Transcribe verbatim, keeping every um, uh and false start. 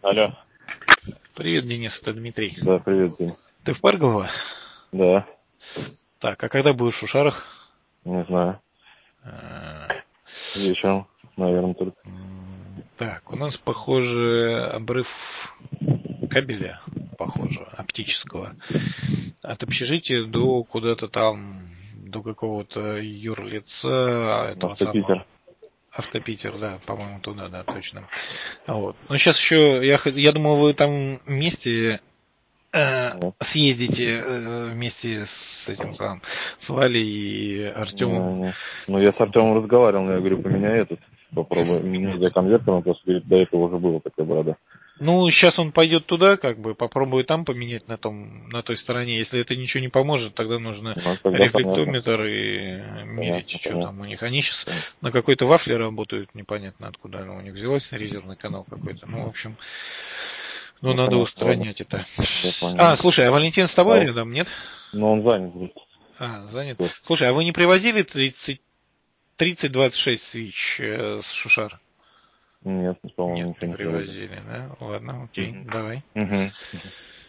Алло. Привет, Денис, это Дмитрий. Да, привет, Дим. Ты в Парголово? Да. Так, а когда будешь в Ушарах? Не знаю. А, Вечером, наверное, только. м, Так, у нас, похоже, обрыв кабеля, похоже, оптического, от общежития до куда-то там, до какого-то юрлица этого самого. Автопитер. Автопитер, да, по-моему, туда, да, точно. Вот. Ну, сейчас еще, я, х- я думал, вы там вместе э, Нет. съездите э, вместе с этим самым, с Валей и Не, Артемом. не. Ну, я с Артемом разговаривал, но я говорю, поменяй этот. Попробуй. Меняй за конвертер, он просто говорит, до этого уже было такая борода. Ну, сейчас он пойдет туда, как бы, попробует там поменять на том, на той стороне. Если это ничего не поможет, тогда нужно Ну, тогда понятно. рефлектометр и мерить, Понятно, что там понятно. у них. Они сейчас на какой-то вафле работают, непонятно откуда оно у них взялось, резервный канал какой-то. Ну, в общем, ну, Ну, надо понятно, ладно. устранять это. Я А, понял. слушай, а Валентин с тобой Да. рядом, нет? Но он занят. Говорит. А, занят. Вот. Слушай, а вы не привозили тридцать тридцать двадцать шесть свич э, с Шушар? Нет, по-моему, Нет, ничего не не привозил. привозили, да? Ладно, окей, Угу. давай. Угу.